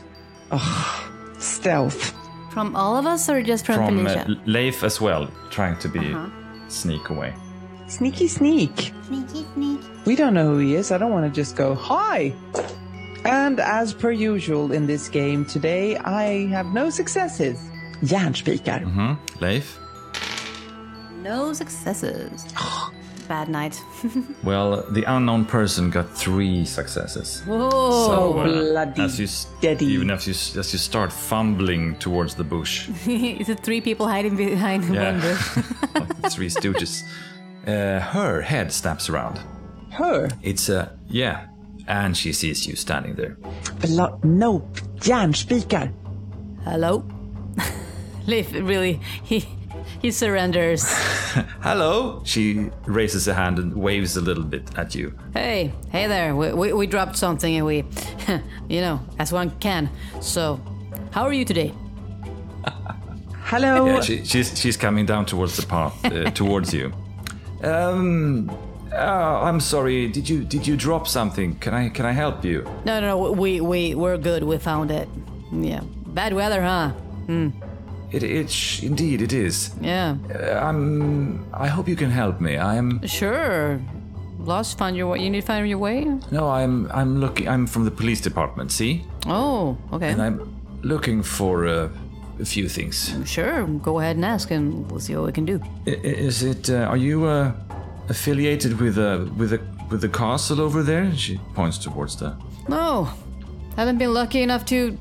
C: Stealth.
D: From all of us or just from Felicia?
B: Leif as well, trying to be sneak away.
C: Sneaky sneak.
E: Sneaky sneak.
C: We don't know who he is. I don't want to just go, hi! And as per usual in this game today, I have no successes. Järnspikar.
B: Leif?
D: No successes. bad night.
B: Well, the unknown person got 3 successes.
D: Whoa!
B: So,
C: bloody
B: as you
C: steady.
B: even as you start fumbling towards the bush,
D: Is it 3 people hiding behind one bush?
B: like 3 stooges, her head snaps around.
C: Her?
B: It's and she sees you standing there.
C: No, järnspikar.
D: Hello? Leif really, he surrenders.
B: Hello. She raises a hand and waves a little bit at you.
D: Hey there. We dropped something and we, as one can. So, how are you today?
C: Hello.
B: Yeah, she's coming down towards the path towards you. I'm sorry. Did you drop something? Can I help you?
D: No. We're good. We found it. Yeah. Bad weather, huh?
B: Indeed it is.
D: Yeah.
B: I hope you can help me.
D: Sure. Lost, found your way. You need to find your way?
B: No, I'm looking. I'm from the police department. See?
D: Oh, okay.
B: And I'm looking for a few things.
D: Sure. Go ahead and ask, and we'll see what we can do.
B: Is it? Are you affiliated with the castle over there? She points towards the.
D: No, haven't been lucky enough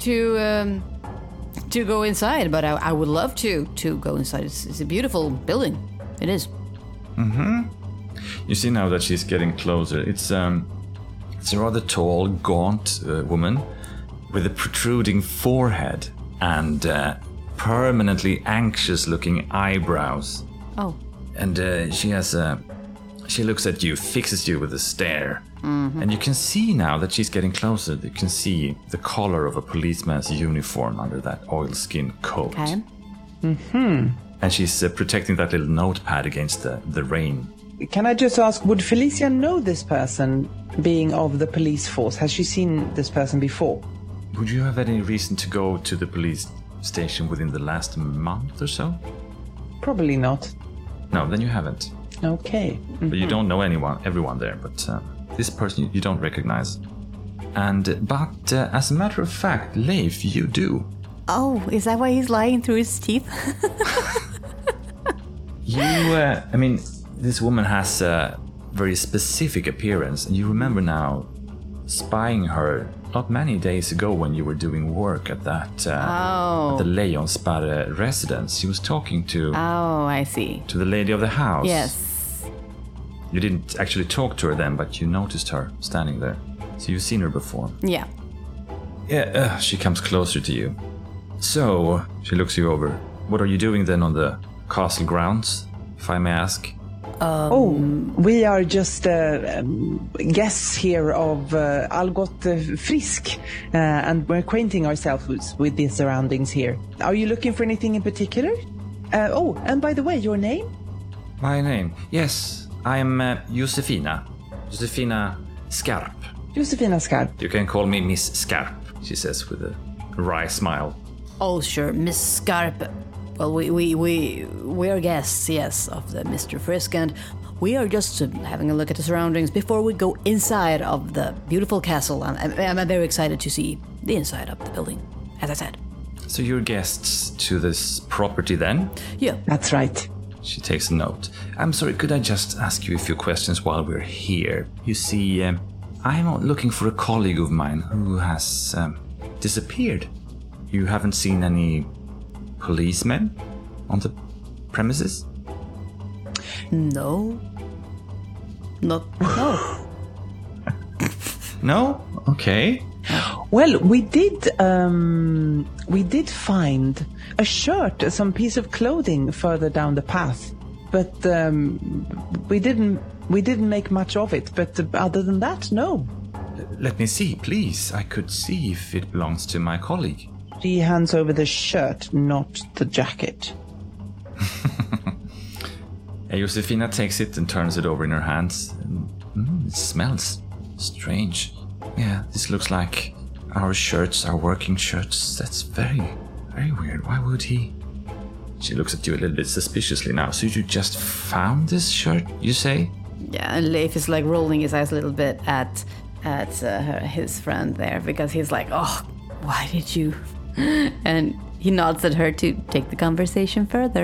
D: to go inside, but I would love to go inside. It's a beautiful building. It is.
B: You see now that she's getting closer. It's a rather tall, gaunt woman with a protruding forehead and permanently anxious-looking eyebrows.
D: Oh.
B: And she looks at you, fixes you with a stare. And you can see now that she's getting closer. You can see the collar of a policeman's uniform under that oilskin coat.
D: Okay.
B: And she's protecting that little notepad against the rain.
C: Can I just ask, would Felicia know this person being of the police force? Has she seen this person before?
B: Would you have any reason to go to the police station within the last month or so?
C: Probably not.
B: No, then you haven't.
C: Okay.
B: But you don't know everyone there, but this person you don't recognize. But as a matter of fact, Leif, you do.
D: Oh, is that why he's lying through his teeth?
B: This woman has a very specific appearance, and you remember now spying her not many days ago when you were doing work at that at the Lejonsparre residence. She was talking to
D: I see.
B: to the lady of the house.
D: Yes.
B: You didn't actually talk to her then, but you noticed her standing there. So you've seen her before.
D: Yeah.
B: Yeah, she comes closer to you. So, she looks you over. What are you doing then on the castle grounds, if I may ask?
C: We are just guests here of Algot Frisk, and we're acquainting ourselves with the surroundings here. Are you looking for anything in particular? And by the way, your name?
B: My name? Yes, I'm Josefina. Josefina Skarp.
C: Josefina Skarp.
B: You can call me Miss Skarp, she says with a wry smile.
D: Oh, sure, Miss Scarp. Well, we are guests, yes, of the Mr. Frisk, and we are just having a look at the surroundings before we go inside of the beautiful castle. I'm very excited to see the inside of the building, as I said.
B: So you're guests to this property then?
D: Yeah.
C: That's right.
B: She takes a note. I'm sorry, could I just ask you a few questions while we're here? You see, I'm looking for a colleague of mine who has disappeared. You haven't seen any policemen on the premises?
D: No. No.
B: No? Okay.
C: Well, we did find a shirt, some piece of clothing further down the path, but we didn't make much of it. But other than that, no.
B: Let me see, please. I could see if it belongs to my colleague.
C: She hands over the shirt, not the jacket.
B: Josefina takes it and turns it over in her hands. It smells strange. Yeah, this looks like our shirts, our working shirts. That's very, very weird. Why would he? She looks at you a little bit suspiciously now. So you just found this shirt, you say?
D: Yeah, and Leif is like rolling his eyes a little bit at his friend there, because he's like, oh, why did you? And he nods at her to take the conversation further.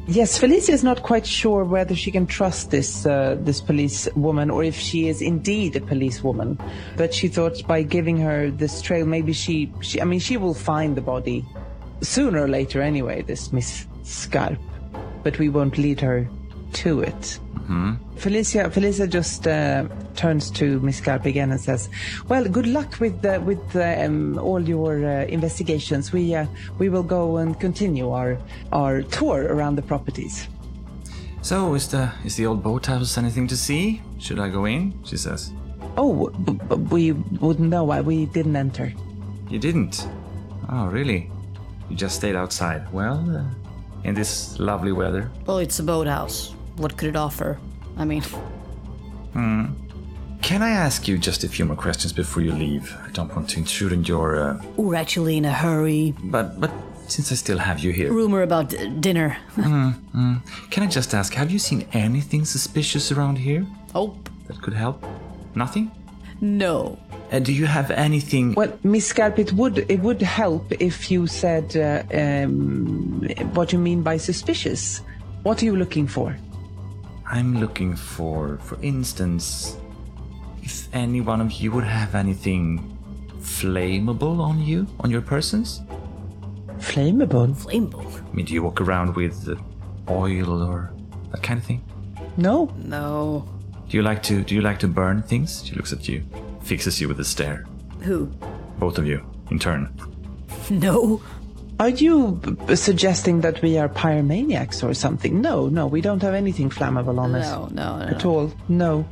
C: Yes, Felicia is not quite sure whether she can trust this police woman or if she is indeed a police woman. But she thought by giving her this trail, maybe she will find the body sooner or later anyway, this Miss Scarp. But we won't lead her to it.
B: Mm-hmm.
C: Felicia just turns to Miss Scarp again and says, "Well, good luck with all your investigations. We will go and continue our tour around the properties."
B: So, is the old boathouse anything to see? Should I go in? She says.
C: Oh, we wouldn't know why we didn't enter.
B: You didn't? Oh, really? You just stayed outside. Well, in this lovely weather.
D: Well, it's a boathouse. What could it offer? I mean...
B: Can I ask you just a few more questions before you leave? I don't want to intrude on your...
D: We're actually in a hurry.
B: But since I still have you here...
D: Rumor about dinner.
B: Can I just ask, have you seen anything suspicious around here
D: Oh,
B: that could help? Nothing?
D: no.
B: Do you have anything...
C: Well, Miss Scarp, it would help if you said what you mean by suspicious. What are you looking for?
B: I'm looking for instance, if any one of you would have anything flammable on you, on your persons?
C: Flammable?
D: Flammable?
B: I mean, do you walk around with oil or that kind of thing?
C: No.
D: No.
B: Do you like to burn things? She looks at you, fixes you with a stare.
D: Who?
B: Both of you, in turn.
D: No.
C: Are you suggesting that we are pyromaniacs or something? No, we don't have anything flammable on us.
D: No.
C: At all. No.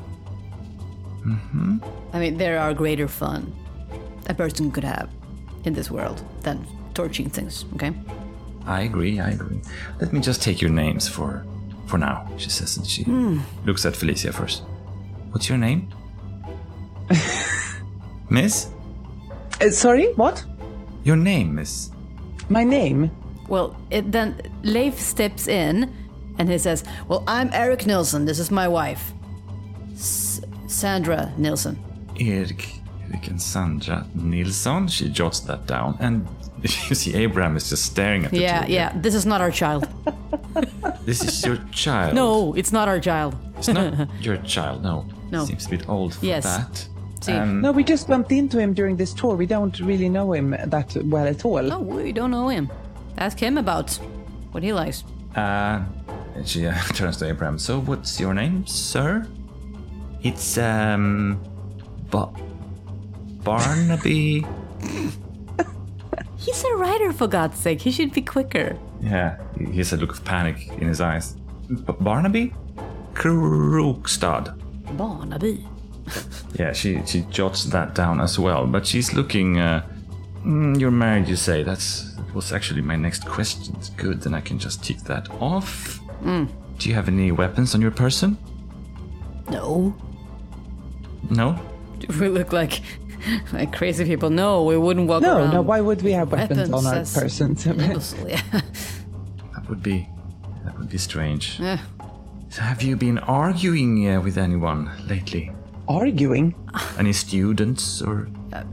D: I mean, there are greater fun a person could have in this world than torching things, okay?
B: I agree. Let me just take your names for now, she says, and she looks at Felicia first. What's your name? Miss?
C: Sorry, what?
B: Your name, miss?
C: My name?
D: Well, then Leif steps in and he says, "Well, I'm Eric Nilsson. This is my wife, Sandra Nilsson."
B: Erik and Sandra Nilsson. She jots that down, and you see Abraham is just staring at the two of you.
D: Yeah. This is not our child.
B: This is your child.
D: No, it's not our child.
B: It's not your child, no.
D: No.
B: Seems a bit old for
D: Yes.
B: that.
D: See.
C: No, we just bumped into him during this tour. We don't really know him that well at all.
D: No, we don't know him. Ask him about what he likes.
B: And she turns to Abraham. So, what's your name, sir? It's, Barnaby.
D: He's a writer, for God's sake. He should be quicker.
B: Yeah, he has a look of panic in his eyes. Barnaby? Krokstad.
D: Barnaby.
B: Yeah, she jots that down as well, but she's looking, you're married, you say. That was actually my next question. It's good, then I can just tick that off. Do you have any weapons on your person?
D: No.
B: No?
D: We look like crazy people. No, we wouldn't walk around.
C: No, why would we have weapons on our
D: as
C: persons?
D: imbecile.
B: That would be strange.
D: Yeah.
B: So have you been arguing with anyone lately?
C: Arguing?
B: Any students or...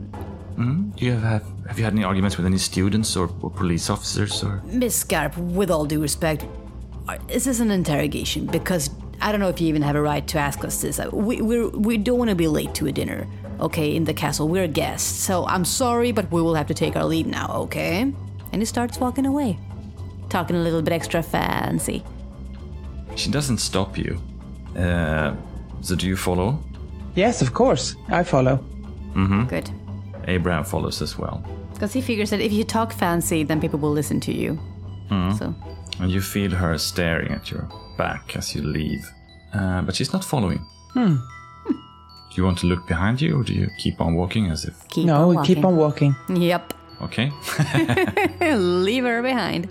B: Do you have you had any arguments with any students or police officers or...
D: Miss Scarp, with all due respect, this is an interrogation because I don't know if you even have a right to ask us this. We don't want to be late to a dinner, okay, in the castle. We're guests, so I'm sorry, but we will have to take our leave now, okay? And he starts walking away, talking a little bit extra fancy.
B: She doesn't stop you. So do you follow?
C: Yes, of course. I follow.
D: Good.
B: Abraham follows as well.
D: Because he figures that if you talk fancy, then people will listen to you. So,
B: And you feel her staring at your back as you leave. But she's not following. Do you want to look behind you or do you keep on walking as if...
D: keep on walking.
C: Keep on walking.
D: Yep.
B: Okay.
D: Leave her behind.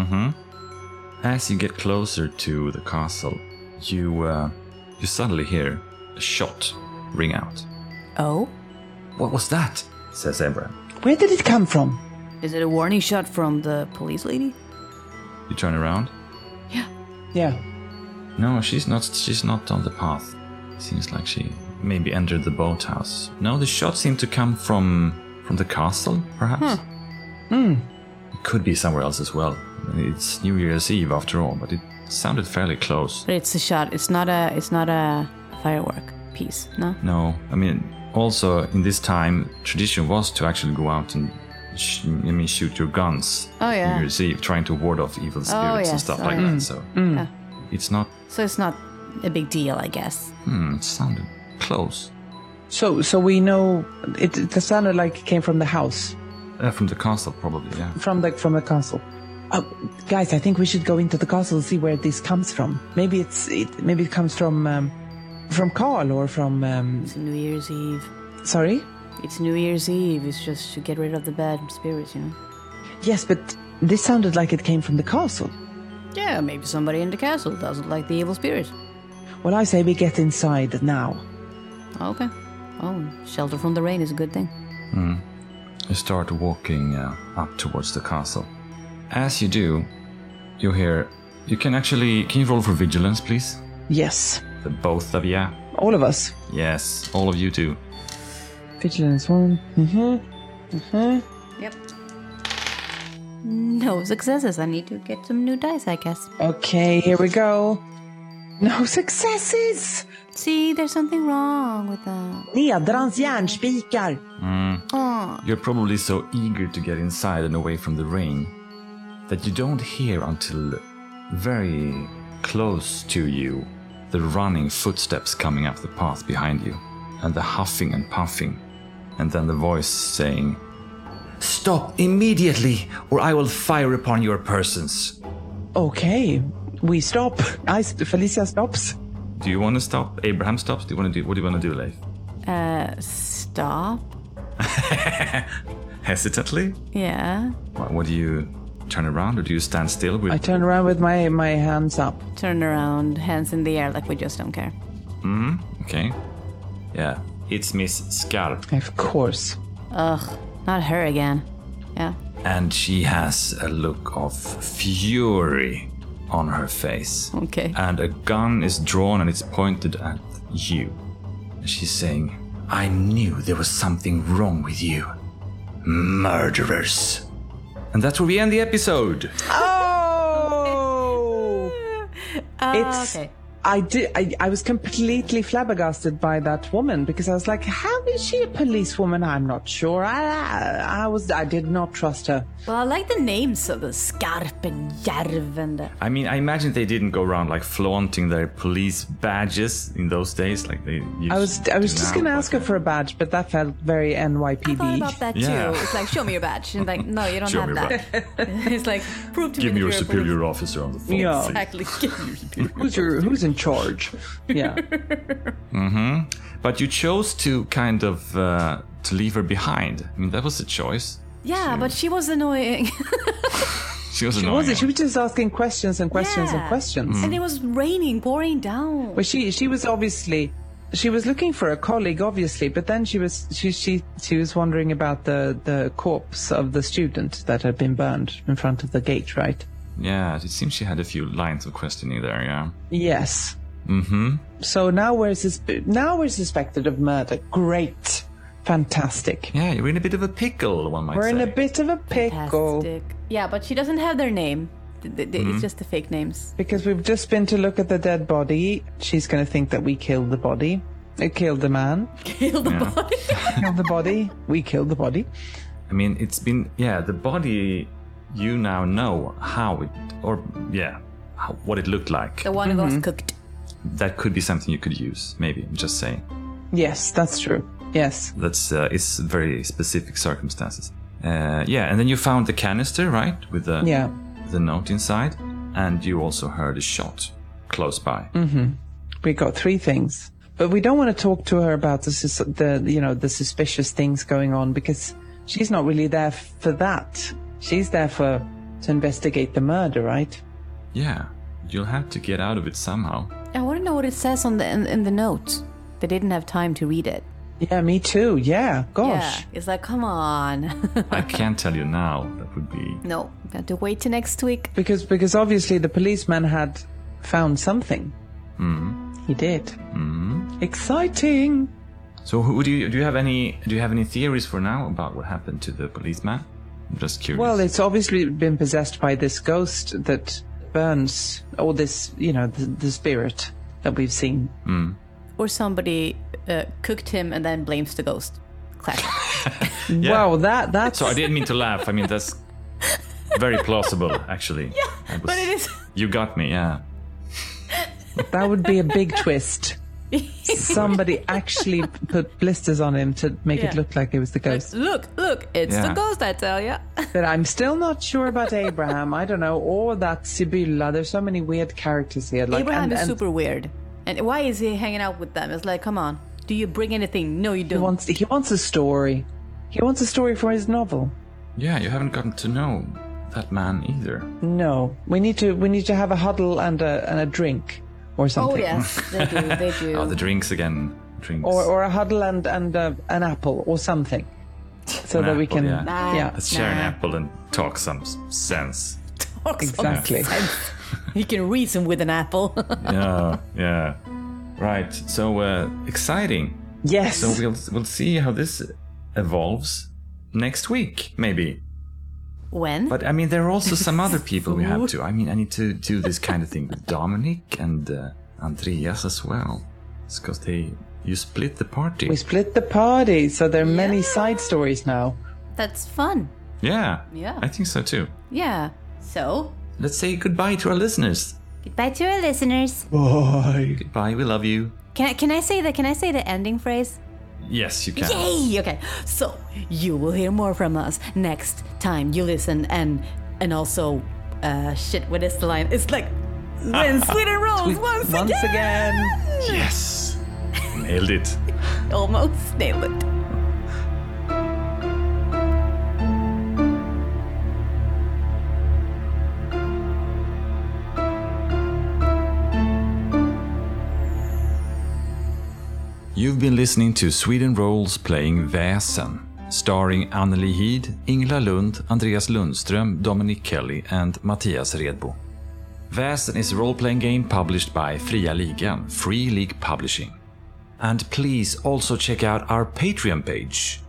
B: As you get closer to the castle, you suddenly hear a shot ring out.
D: Oh?
B: What was that? Says Abraham.
C: Where did it come from?
D: Is it a warning shot from the police lady?
B: You turn around.
C: Yeah.
B: No, she's not on the path. Seems like she maybe entered the boathouse. No, the shot seemed to come from the castle, perhaps. It could be somewhere else as well. It's New Year's Eve after all, but Sounded fairly close.
D: But it's a shot. It's not a firework piece, no?
B: No, I mean, also in this time, tradition was to actually go out and shoot your guns.
D: Oh, yeah.
B: New Year's Eve, trying to ward off evil spirits and
D: yes.
B: stuff
D: Oh,
B: like
D: yeah.
B: that. So
D: Yeah.
B: it's not.
D: So it's not a big deal, I guess.
B: It sounded close.
C: So we know it sounded like it came from the house,
B: From the castle, probably. Yeah.
C: from the castle. Guys, I think we should go into the castle and see where this comes from. Maybe it comes from Carl or from.
D: It's New Year's Eve.
C: Sorry.
D: It's New Year's Eve. It's just to get rid of the bad spirits, you know?
C: Yes, but this sounded like it came from the castle.
D: Yeah, maybe somebody in the castle doesn't like the evil spirits.
C: Well, I say we get inside now.
D: Okay. Oh, shelter from the rain is a good thing.
B: You start walking up towards the castle. As you do, you hear. Can you roll for vigilance, please?
C: Yes,
B: The both of you.
C: all of us.
B: Yes, all of you too.
C: Vigilance 1.
D: Yep. No successes. I need to get some new dice, I guess.
C: Okay, here we go. No successes!
D: See, there's something wrong with that.
C: Nedrans järnspikar.
B: You're probably so eager to get inside and away from the rain that you don't hear until very close to you the running footsteps coming up the path behind you, and the huffing and puffing, and then the voice saying, "Stop immediately, or I will fire upon your persons."
C: Okay, we stop. Felicia stops.
B: Do you want to stop? Abraham stops. What do you want to do, Leif?
D: Stop?
B: Hesitantly?
D: Yeah.
B: What do you turn around, or do you stand still with?
C: I turn around with my hands up.
D: Turn around, hands in the air like we just don't care.
B: Okay. Yeah, it's Miss Scarp.
C: Of course.
D: Ugh, not her again. Yeah.
B: And she has a look of fury on her face.
D: Okay.
B: And a gun is drawn and it's pointed at you. She's saying, "I knew there was something wrong with you. Murderers." And that's where we end the episode.
C: Oh! It's.
D: Okay.
C: I was completely flabbergasted by that woman because I was like, how is she a policewoman? I'm not sure. I did not trust her.
D: Well, I like the names of the Skarp and Järv and the...
B: I mean, I imagine they didn't go around like flaunting their police badges in those days, like they used
C: I was
B: to
C: just
B: now,
C: going to
B: but-
C: ask her for a badge, but that felt very NYPD.
D: I thought about that
B: Yeah.
D: too. It's like, show me your badge. And like, no, you don't
B: Show
D: have
B: me your
D: that. It's like, prove to
B: Give me
D: me
B: your
D: that you're a
B: superior officer on the phone.
C: Yeah.
D: Exactly.
C: Who's in charge? Yeah.
B: But you chose to kind of to leave her behind. I mean, that was a choice.
D: Yeah, but she was annoying.
B: She was
C: She
B: annoying.
C: wasn't. She was just asking questions and questions and
D: Yeah.
C: questions.
D: And it was raining, pouring down.
C: Well, she was obviously she was looking for a colleague, obviously, but then she was wondering about the corpse of the student that had been burned in front of the gate, right?
B: Yeah, it seems she had a few lines of questioning there. Yeah.
C: Yes.
B: Mm-hmm.
C: So now we're suspected of murder. Great, fantastic.
B: Yeah, you're in a bit of a pickle, one might
C: We're
B: say.
C: in a bit of a pickle
D: Fantastic. Yeah, but she doesn't have their name. It's just the fake names.
C: because we've just been to look at the dead body. She's going to think that we killed the body. Killed the man.
D: Kill the body.
C: Killed the body. We killed the body.
B: I mean, it's been the body. You now know what it looked like.
D: The one who was cooked.
B: That could be something you could use. Maybe I'm just saying.
C: Yes, that's true. Yes.
B: That's it's very specific circumstances. And then you found the canister, right, with the note inside, and you also heard a shot close by.
C: We got 3 things, but we don't want to talk to her about the suspicious things going on because she's not really there for that. She's there to investigate the murder, right?
B: Yeah, you'll have to get out of it somehow.
D: I want to know what it says on in the note. They didn't have time to read it.
C: Yeah, me too. Yeah, gosh.
D: Yeah, it's like, come on.
B: I can't tell you now. That would be.
D: No, we have to wait till next week.
C: Because obviously the policeman had found something. He did. Exciting.
B: So, do you have any theories for now about what happened to the policeman? I'm just curious.
C: Well, it's obviously been possessed by this ghost that that burns, or this, the spirit that we've seen.
D: Or somebody cooked him and then blames the ghost. Classic.
B: Yeah.
C: Wow, that's...
B: So I didn't mean to laugh. I mean, that's very plausible, actually.
D: Yeah, but it is...
B: You got me, yeah.
C: That would be a big twist. Somebody actually put blisters on him to make it look like it was the ghost.
D: Look, it's the ghost, I tell ya.
C: But I'm still not sure about Abraham. I don't know. Or that Sibylla. There's so many weird characters here.
D: Abraham is super weird. And why is he hanging out with them? It's like, come on. Do you bring anything? No, you don't.
C: He wants a story. He wants a story for his novel.
B: Yeah, you haven't gotten to know that man either.
C: No. We need to have a huddle and a drink. Or something.
D: Oh yes, they do.
B: Oh, the drinks again. Drinks.
C: Or a huddle and an apple or something, so that we can.
B: Yeah. Let's share an apple and talk some sense.
C: Exactly.
D: You can reason with an apple.
B: Yeah. Right. So exciting.
C: Yes.
B: So we'll see how this evolves next week, maybe.
D: When?
B: But I mean, there are also some other people we have to. I mean, I need to do this kind of thing with Dominic and Andreas as well. It's because you split the party.
C: We split the party, so there are many side stories now.
D: That's fun.
B: Yeah.
D: Yeah.
B: I think so too.
D: Yeah. So.
B: Let's say goodbye to our listeners.
E: Goodbye to our listeners.
C: Bye.
B: Goodbye. We love you.
D: Can I say the ending phrase?
B: Yes, you can.
D: Yay! Okay, so you will hear more from us next time you listen, and also, what is the line? It's like when Sweden rolls once again.
B: Yes, nailed it.
D: Almost nailed it.
B: You've been listening to Sweden Rolls playing Väsen, starring Anneli Hid, Ingela Lund, Andreas Lundström, Dominic Kelly, and Mattias Redbo. Väsen is a role-playing game published by Fria Ligan, Free League Publishing. And please also check out our Patreon page,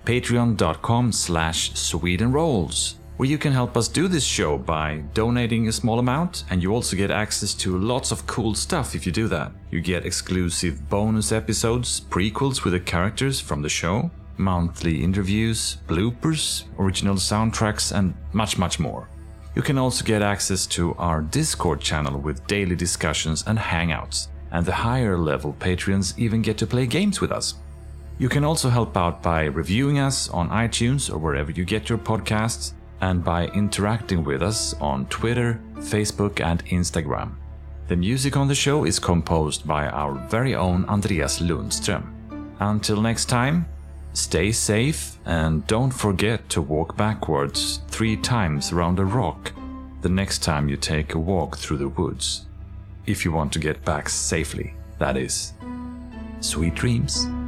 B: patreon.com/SwedenRolls, where you can help us do this show by donating a small amount, and you also get access to lots of cool stuff if you do that. You get exclusive bonus episodes, prequels with the characters from the show, monthly interviews, bloopers, original soundtracks, and much, much more. You can also get access to our Discord channel with daily discussions and hangouts, and the higher level Patreons even get to play games with us. You can also help out by reviewing us on iTunes or wherever you get your podcasts, and by interacting with us on Twitter, Facebook, and Instagram. The music on the show is composed by our very own Andreas Lundström. Until next time, stay safe and don't forget to walk backwards 3 times around a rock the next time you take a walk through the woods. If you want to get back safely, that is. Sweet dreams.